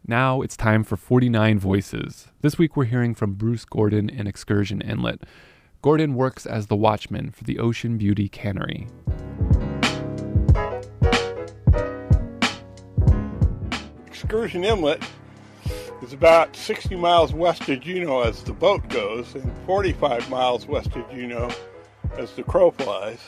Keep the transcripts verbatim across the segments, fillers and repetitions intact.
Now it's time for forty-nine Voices. This week we're hearing from Bruce Gordon in Excursion Inlet. Gordon works as the watchman for the Ocean Beauty Cannery. Excursion Inlet is about sixty miles west of Juneau as the boat goes, and forty-five miles west of Juneau as the crow flies.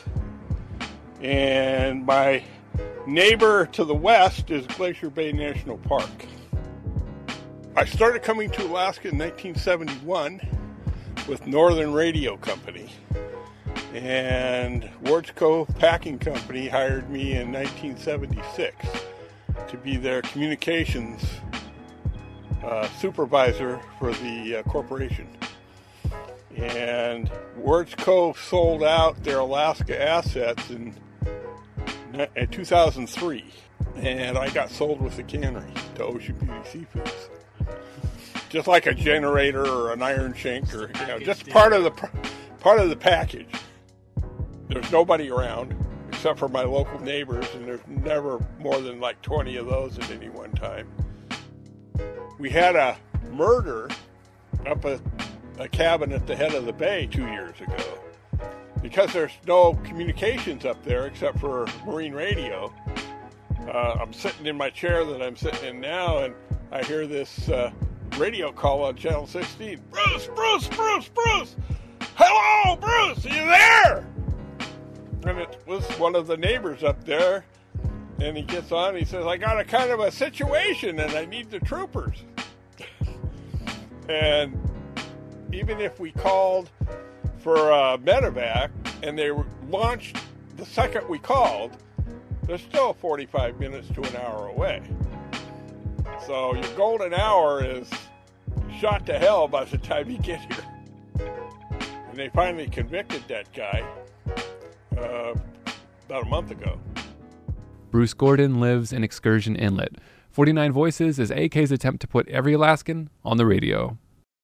And my neighbor to the west is Glacier Bay National Park. I started coming to Alaska in nineteen seventy-one with Northern Radio Company, and Wards Cove Packing Company hired me in nineteen seventy-six to be their communications uh, supervisor for the uh, corporation. And Wards Cove sold out their Alaska assets in, in two thousand three, and I got sold with the cannery to Ocean Beauty Seafoods. Just like a generator or an iron shank, or you know, just part of the part of the package. There's nobody around except for my local neighbors, and there's never more than like twenty of those at any one time. We had a murder up at a cabin at the head of the bay two years ago. Because there's no communications up there except for marine radio, uh, I'm sitting in my chair that I'm sitting in now, and I hear this uh, radio call on Channel sixteen. Bruce, Bruce, Bruce, Bruce! Hello, Bruce, are you there? And it was one of the neighbors up there, and he gets on, he says, I got a kind of a situation, and I need the troopers. And even if we called for uh, medevac, and they were launched the second we called, they're still forty-five minutes to an hour away. So your golden hour is shot to hell by the time you get here. And they finally convicted that guy uh, about a month ago. Bruce Gordon lives in Excursion Inlet. forty-nine Voices is A K's attempt to put every Alaskan on the radio.